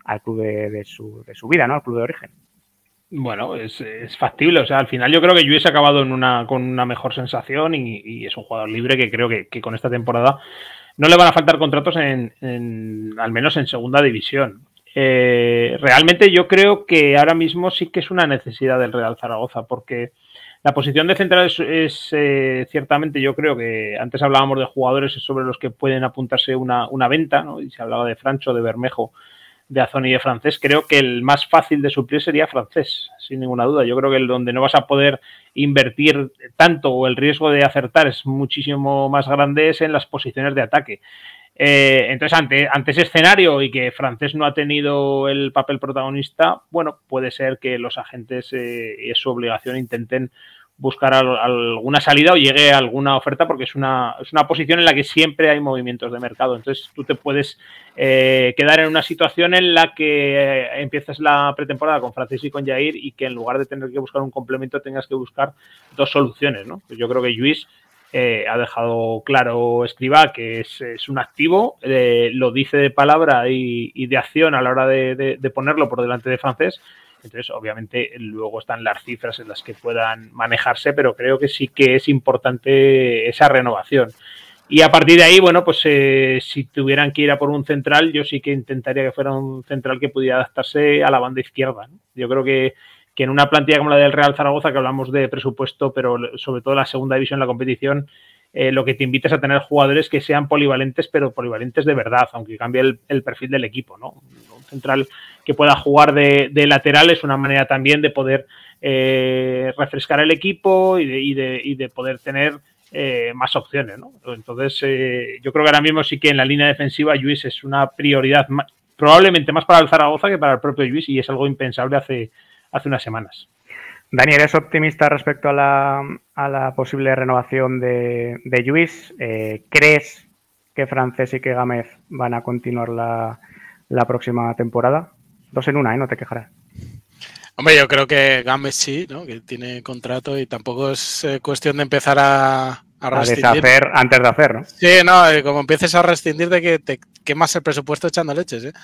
S2: al club de, de, su, de su vida, ¿no? Al club de origen.
S4: Bueno, es, es factible. O sea, al final yo creo que Lluís ha acabado en una, con una mejor sensación y, y es un jugador libre que creo que, que con esta temporada no le van a faltar contratos en, en al menos en segunda división. Eh, realmente yo creo que ahora mismo sí que es una necesidad del Real Zaragoza, porque la posición de central es, es eh, ciertamente, yo creo que antes hablábamos de jugadores sobre los que pueden apuntarse una, una venta, ¿no? Y se hablaba de Francho, de Bermejo, de Azón y de Francés. Creo que el más fácil de suplir sería Francés, sin ninguna duda. Yo creo que el donde no vas a poder invertir tanto o el riesgo de acertar es muchísimo más grande es en las posiciones de ataque. Eh, entonces, ante, ante ese escenario y que Francés no ha tenido el papel protagonista, bueno, puede ser que los agentes, eh, es su obligación, intenten buscar al, alguna salida o llegue a alguna oferta, porque es una, es una posición en la que siempre hay movimientos de mercado. Entonces tú te puedes eh, quedar en una situación en la que eh, empieces la pretemporada con Francés y con Jair y que en lugar de tener que buscar un complemento tengas que buscar dos soluciones, ¿no? Pues yo creo que Lluís eh, ha dejado claro Escribá que es, es un activo, eh, lo dice de palabra y, y de acción a la hora de, de, de ponerlo por delante de Francés. Entonces, obviamente, luego están las cifras en las que puedan manejarse, pero creo que sí que es importante esa renovación. Y a partir de ahí, bueno, pues eh, si tuvieran que ir a por un central, yo sí que intentaría que fuera un central que pudiera adaptarse a la banda izquierda, ¿no? Yo creo que, que en una plantilla como la del Real Zaragoza, que hablamos de presupuesto, pero sobre todo la segunda división de la competición, eh, lo que te invita es a tener jugadores que sean polivalentes, pero polivalentes de verdad, aunque cambie el, el perfil del equipo, ¿no? Un central que pueda jugar de, de lateral es una manera también de poder eh, refrescar el equipo y de, y de, y de poder tener eh, más opciones, ¿no? Entonces, eh, yo creo que ahora mismo sí que en la línea defensiva Lluís es una prioridad más, probablemente más para el Zaragoza que para el propio Lluís, y es algo impensable hace, hace unas semanas.
S2: Dani, ¿eres optimista respecto a la, a la posible renovación de, de Lluís? Eh, ¿Crees que Francés y que Gámez van a continuar la, la próxima temporada? Dos en una, ¿eh? No te quejarás.
S5: Hombre, yo creo que Gámez sí, ¿no? Que tiene contrato y tampoco es eh, cuestión de empezar a, a,
S2: a deshacer antes de hacer, ¿no?
S5: Sí, no, como empieces a rescindir de que te quemas el presupuesto echando leches, ¿eh?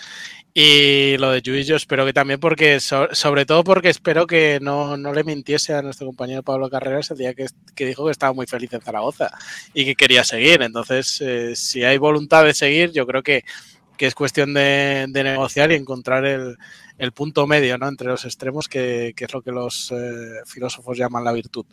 S5: Y lo de Lluís yo espero que también, porque so, sobre todo porque espero que no, no le mintiese a nuestro compañero Pablo Carreras el día que, que dijo que estaba muy feliz en Zaragoza y que quería seguir. Entonces, eh, si hay voluntad de seguir, yo creo que, que es cuestión de, de negociar y encontrar el, el punto medio, ¿no? Entre los extremos, que, que es lo que los eh, filósofos llaman la virtud.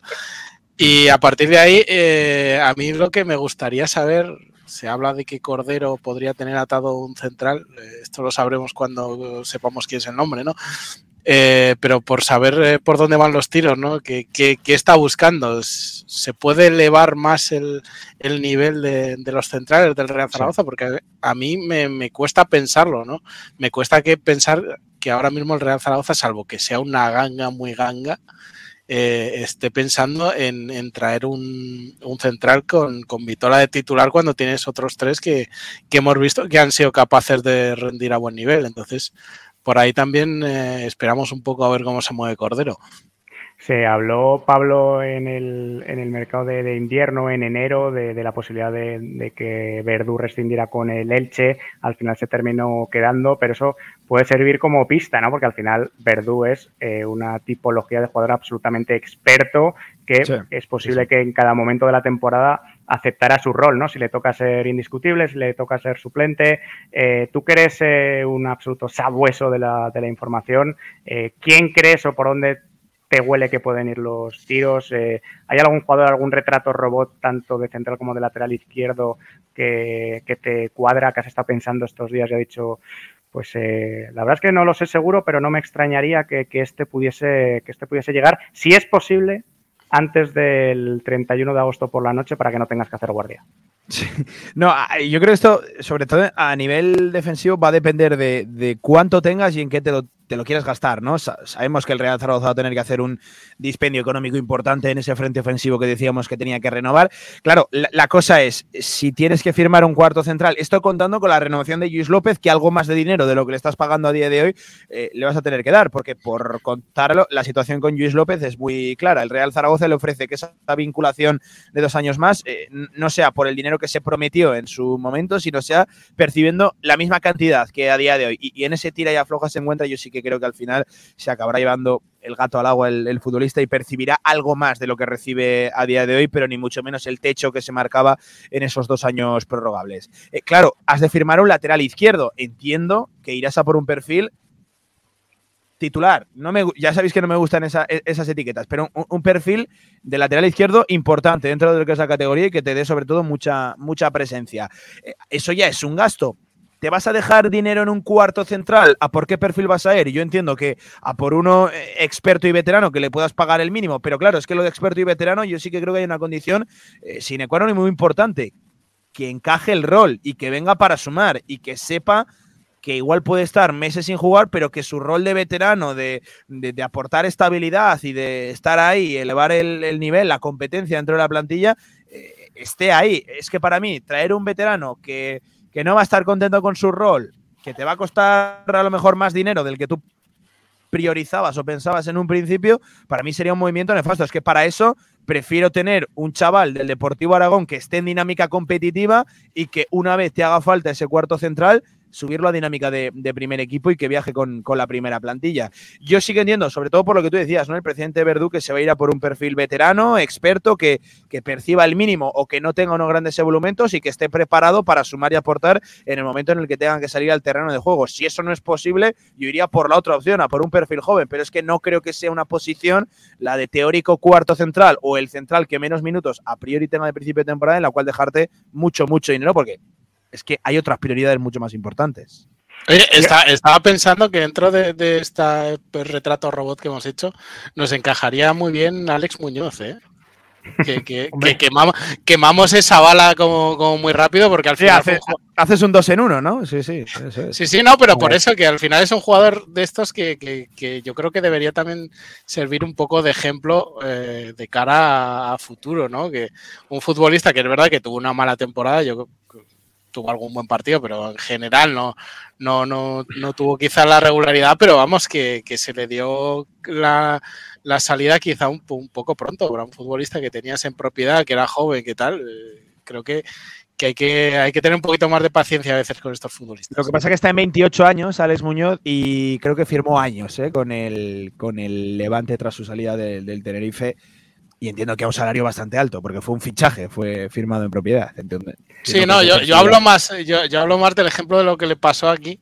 S5: Y a partir de ahí, eh, a mí lo que me gustaría saber, se habla de que Cordero podría tener atado un central, eh, esto lo sabremos cuando sepamos quién es el nombre, ¿no? Eh, pero por saber eh, por dónde van los tiros, ¿no? ¿Qué, qué, qué está buscando? ¿Se puede elevar más el, el nivel de, de los centrales del Real Zaragoza? Sí. Porque a mí me, me cuesta pensarlo, ¿no? Me cuesta que pensar que ahora mismo el Real Zaragoza, salvo que sea una ganga muy ganga, Eh, esté pensando en, en traer un, un central con, con Vitola de titular cuando tienes otros tres que, que hemos visto que han sido capaces de rendir a buen nivel. Entonces, por ahí también eh, esperamos un poco a ver cómo se mueve Cordero.
S2: Se habló, Pablo, en el, en el mercado de, de invierno, en enero, de, de la posibilidad de, de que Verdú rescindiera con el Elche. Al final se terminó quedando, pero eso puede servir como pista, ¿no? Porque al final Verdú es eh, una tipología de jugador absolutamente experto que sí, es posible sí, sí. que en cada momento de la temporada aceptara su rol, ¿no? Si le toca ser indiscutible, si le toca ser suplente. Eh, ¿Tú que eres eh, un absoluto sabueso de la, de la información? Eh, ¿Quién crees o por dónde te huele que pueden ir los tiros? Eh, ¿Hay algún jugador, algún retrato robot, tanto de central como de lateral izquierdo, que, que te cuadra, que has estado pensando estos días y has dicho, pues eh, la verdad es que no lo sé seguro, pero no me extrañaría que, que, este pudiese, que este pudiese llegar, si es posible, antes del treinta y uno de agosto por la noche, para que no tengas que hacer guardia?
S3: Sí. No, yo creo que esto, sobre todo a nivel defensivo, va a depender de, de cuánto tengas y en qué te lo te lo quieres gastar, ¿no? Sabemos que el Real Zaragoza va a tener que hacer un dispendio económico importante en ese frente ofensivo que decíamos que tenía que renovar. Claro, la, la cosa es, si tienes que firmar un cuarto central, estoy contando con la renovación de Lluís López, que algo más de dinero de lo que le estás pagando a día de hoy eh, le vas a tener que dar, porque por contarlo, la situación con Lluís López es muy clara. El Real Zaragoza le ofrece que esa vinculación de dos años más eh, no sea por el dinero que se prometió en su momento, sino sea percibiendo la misma cantidad que a día de hoy. Y, y en ese tira y afloja se encuentra, yo sí que creo que al final se acabará llevando el gato al agua el, el futbolista y percibirá algo más de lo que recibe a día de hoy, pero ni mucho menos el techo que se marcaba en esos dos años prorrogables. Eh, claro, has de firmar un lateral izquierdo. Entiendo que irás a por un perfil titular. No me, ya sabéis que no me gustan esa, esas etiquetas, pero un, un perfil de lateral izquierdo importante dentro de lo que es la categoría y que te dé sobre todo mucha, mucha presencia. Eh, eso ya es un gasto. ¿Te vas a dejar dinero en un cuarto central? ¿A por qué perfil vas a ir? Y yo entiendo que a por uno experto y veterano que le puedas pagar el mínimo, pero claro, es que lo de experto y veterano yo sí que creo que hay una condición eh, sine qua non y muy importante, que encaje el rol y que venga para sumar y que sepa que igual puede estar meses sin jugar, pero que su rol de veterano, de, de, de aportar estabilidad y de estar ahí, elevar el, el nivel, la competencia dentro de la plantilla, eh, esté ahí. Es que para mí, traer un veterano que que no va a estar contento con su rol, que te va a costar a lo mejor más dinero del que tú priorizabas o pensabas en un principio, para mí sería un movimiento nefasto. Es que para eso prefiero tener un chaval del Deportivo Aragón que esté en dinámica competitiva y que una vez te haga falta ese cuarto central, subirlo a dinámica de, de primer equipo y que viaje con, con la primera plantilla. Yo sí que entiendo, sobre todo por lo que tú decías, ¿no? El presidente Verdú que se va a ir a por un perfil veterano, experto, que, que perciba el mínimo o que no tenga unos grandes evolumentos y que esté preparado para sumar y aportar en el momento en el que tengan que salir al terreno de juego. Si eso no es posible, yo iría por la otra opción, a por un perfil joven, pero es que no creo que sea una posición, la de teórico cuarto central o el central que menos minutos a priori tenga de principio de temporada, en la cual dejarte mucho, mucho dinero, porque es que hay otras prioridades mucho más importantes.
S5: Oye, está, estaba pensando que dentro de, de este retrato robot que hemos hecho, nos encajaría muy bien Alex Muñoz, ¿eh? Que, que, que quemamos, quemamos esa bala como, como muy rápido, porque al final.
S3: Sí, hace, un haces un dos en uno, ¿no? Sí, sí. Eso es.
S5: Sí, sí, no, pero por eso que al final es un jugador de estos que, que, que yo creo que debería también servir un poco de ejemplo eh, de cara a, a futuro, ¿no? Que un futbolista que es verdad que tuvo una mala temporada, yo tuvo algún buen partido, pero en general no, no, no, no tuvo quizá la regularidad, pero vamos, que, que se le dio la, la salida quizá un, un poco pronto para un futbolista que tenías en propiedad, que era joven, que tal. Eh, creo que, que, hay que hay que tener un poquito más de paciencia a veces con estos futbolistas.
S3: Lo que pasa es que está en veintiocho años, Alex Muñoz, y creo que firmó años ¿eh? con, el, con el Levante tras su salida de, del Tenerife. Y entiendo que a un salario bastante alto, porque fue un fichaje, fue firmado en propiedad. ¿Entiendes?
S5: Sí, no, yo, yo hablo más, yo, yo hablo más del ejemplo de lo que le pasó aquí,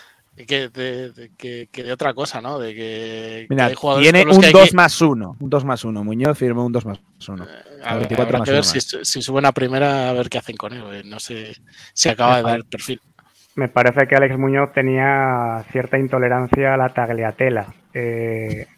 S5: que de, de, que, que de otra cosa, ¿no? De que,
S3: Mira,
S5: que hay jugadores
S3: tiene
S5: con los
S3: un
S5: que hay
S3: dos
S5: que,
S3: más uno, un dos más uno. Muñoz firmó un dos más uno.
S5: Eh, a ver, habrá que ver si, si suben a primera, a ver qué hacen con él. No sé si acaba de dar el perfil.
S2: Me parece que Alex Muñoz tenía cierta intolerancia a la tagliatela. Eh,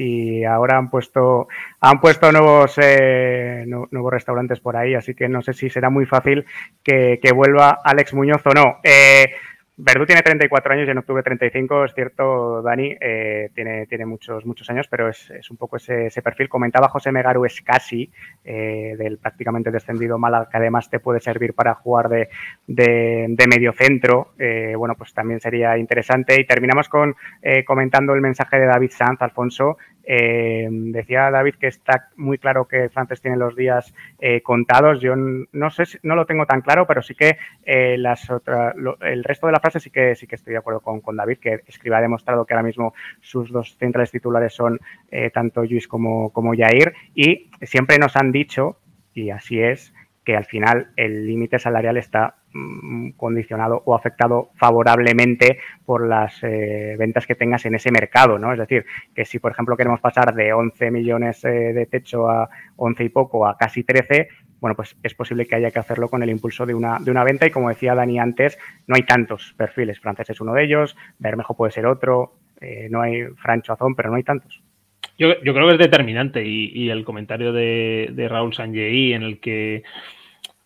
S2: y ahora han puesto han puesto nuevos eh, nuevos restaurantes por ahí, así que no sé si será muy fácil que, que vuelva Alex Muñoz o no. Eh, Verdú tiene treinta y cuatro años y en octubre treinta y cinco, es cierto, Dani, eh, tiene, tiene muchos muchos años, pero es, es un poco ese, ese perfil. Comentaba José Megaru Escasi, eh, del prácticamente descendido Málaga, que además te puede servir para jugar de, de, de mediocentro. Eh, bueno, pues también sería interesante. Y terminamos con eh, comentando el mensaje de David Sanz, Alfonso. Eh, decía David que está muy claro que Frances tiene los días eh, contados. Yo no sé, si, no lo tengo tan claro, pero sí que eh, las otra, lo, el resto de la frase sí que sí que estoy de acuerdo con, con David, que Escribá ha demostrado que ahora mismo sus dos centrales titulares son eh, tanto Lluís como, como Jair, y siempre nos han dicho, y así es, que al final el límite salarial está mmm, condicionado o afectado favorablemente por las eh, ventas que tengas en ese mercado, ¿no? Es decir, que si, por ejemplo, queremos pasar de once millones eh, de techo a once y poco a casi trece, bueno, pues es posible que haya que hacerlo con el impulso de una, de una venta y, como decía Dani antes, no hay tantos perfiles. Frances es uno de ellos, Bermejo puede ser otro, eh, no hay Francho Azón, pero no hay tantos.
S4: Yo, yo creo que es determinante y, y el comentario de, de Raúl Sanjei en el que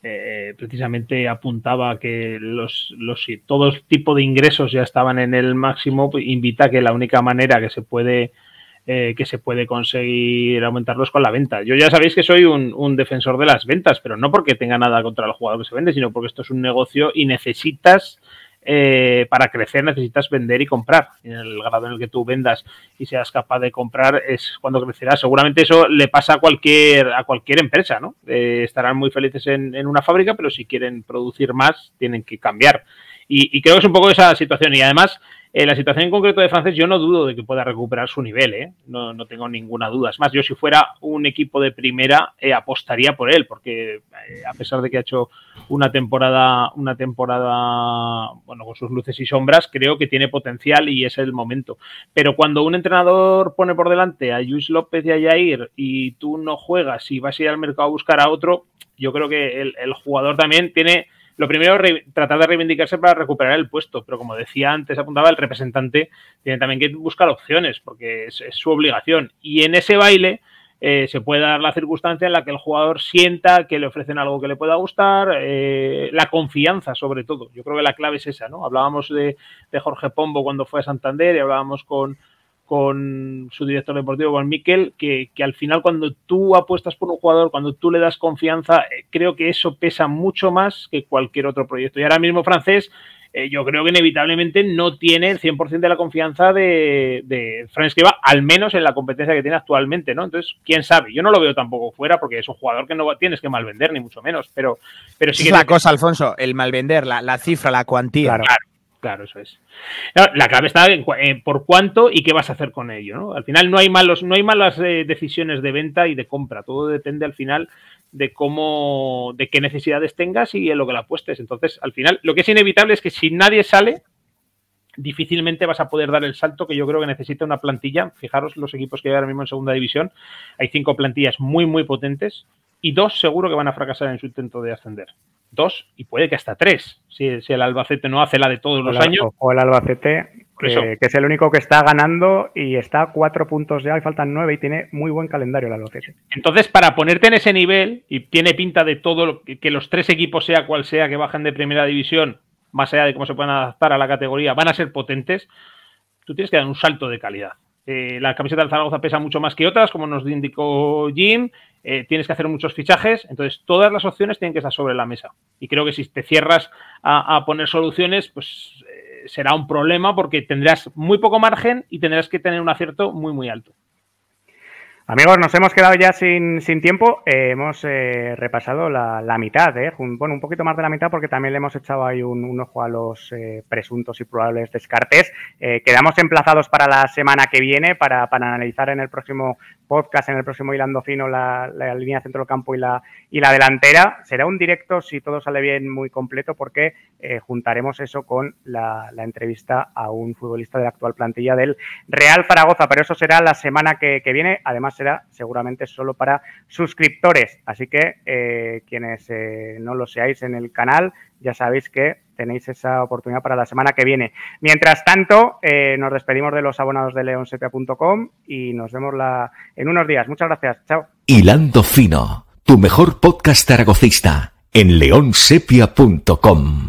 S4: eh, precisamente apuntaba que los, los todo tipo de ingresos ya estaban en el máximo, invita a que la única manera que se puede eh, que se puede conseguir aumentarlos con la venta. Yo ya sabéis que soy un, un defensor de las ventas, pero no porque tenga nada contra el jugador que se vende, sino porque esto es un negocio y necesitas Eh, para crecer necesitas vender y comprar. En el grado en el que tú vendas y seas capaz de comprar es cuando crecerás. Seguramente eso le pasa a cualquier a cualquier empresa, ¿no? Eh, estarán muy felices en, en una fábrica, pero si quieren producir más tienen que cambiar. Y, y creo que es un poco esa situación. Y además, eh, la situación en concreto de Francés, yo no dudo de que pueda recuperar su nivel, ¿eh? No, no tengo ninguna duda. Es más, yo si fuera un equipo de primera eh, apostaría por él, porque eh, a pesar de que ha hecho una temporada, una temporada, bueno, con sus luces y sombras, creo que tiene potencial y es el momento. Pero cuando un entrenador pone por delante a Lluís López y a Jair y tú no juegas y vas a ir al mercado a buscar a otro, yo creo que el, el jugador también tiene... Lo primero es tratar de reivindicarse para recuperar el puesto, pero como decía antes, apuntaba, el representante tiene también que buscar opciones, porque es, es su obligación. Y en ese baile eh, se puede dar la circunstancia en la que el jugador sienta que le ofrecen algo que le pueda gustar, eh, la confianza sobre todo. Yo creo que la clave es esa, ¿no? Hablábamos de, de Jorge Pombo cuando fue a Santander y hablábamos con... con su director deportivo, con Miquel, que, que al final cuando tú apuestas por un jugador, cuando tú le das confianza, eh, creo que eso pesa mucho más que cualquier otro proyecto. Y ahora mismo Francés, eh, yo creo que inevitablemente no tiene el cien por ciento de la confianza de, de Fran Escribá, al menos en la competencia que tiene actualmente, ¿no? Entonces, quién sabe, yo no lo veo tampoco fuera porque es un jugador que no tienes que malvender, ni mucho menos, pero, pero sí que...
S3: Es la cosa, Alfonso, el malvender, la, la cifra, la cuantía.
S2: Claro.
S4: Claro. Claro, eso es. La clave está en, en por cuánto y qué vas a hacer con ello, ¿no? Al final no hay malos, no hay malas eh, decisiones de venta y de compra. Todo depende al final de cómo, de qué necesidades tengas y en lo que la apuestes. Entonces, al final, lo que es inevitable es que si nadie sale, difícilmente vas a poder dar el salto que yo creo que necesita una plantilla. Fijaros los equipos que hay ahora mismo en segunda división. Hay cinco plantillas muy, muy potentes y dos seguro que van a fracasar en su intento de ascender. Dos y puede que hasta tres, si, si el Albacete no hace la de todos los
S2: o
S4: años.
S2: O el Albacete, que, que es el único que está ganando y está a cuatro puntos ya y faltan nueve y tiene muy buen calendario el Albacete.
S4: Entonces, para ponerte en ese nivel, y tiene pinta de todo, lo que, que los tres equipos, sea cual sea, que bajen de primera división, más allá de cómo se puedan adaptar a la categoría, van a ser potentes, tú tienes que dar un salto de calidad. Eh, la camiseta del Zaragoza pesa mucho más que otras, como nos indicó Jim. Eh, tienes que hacer muchos fichajes, entonces todas las opciones tienen que estar sobre la mesa. Y creo que si te cierras a, a poner soluciones, pues eh, será un problema porque tendrás muy poco margen y tendrás que tener un acierto muy, muy alto.
S2: Amigos, nos hemos quedado ya sin, sin tiempo. Eh, hemos eh, repasado la, la mitad, eh. bueno, un poquito más de la mitad porque también le hemos echado ahí un, un ojo a los eh, presuntos y probables descartes. Eh, quedamos emplazados para la semana que viene para, para analizar en el próximo podcast, en el próximo Hilando Fino, la, la línea centro del campo y la, y la delantera. Será un directo, si todo sale bien, muy completo porque eh, juntaremos eso con la, la entrevista a un futbolista de la actual plantilla del Real Zaragoza, pero eso será la semana que, que viene. Además, será seguramente solo para suscriptores, así que eh, quienes eh, no lo seáis en el canal, ya sabéis que tenéis esa oportunidad para la semana que viene. Mientras tanto, eh, nos despedimos de los abonados de leon sepia punto com y nos vemos la, en unos días. Muchas gracias, chao.
S1: Hilando Fino, tu mejor podcast zaragocista en leon sepia punto com.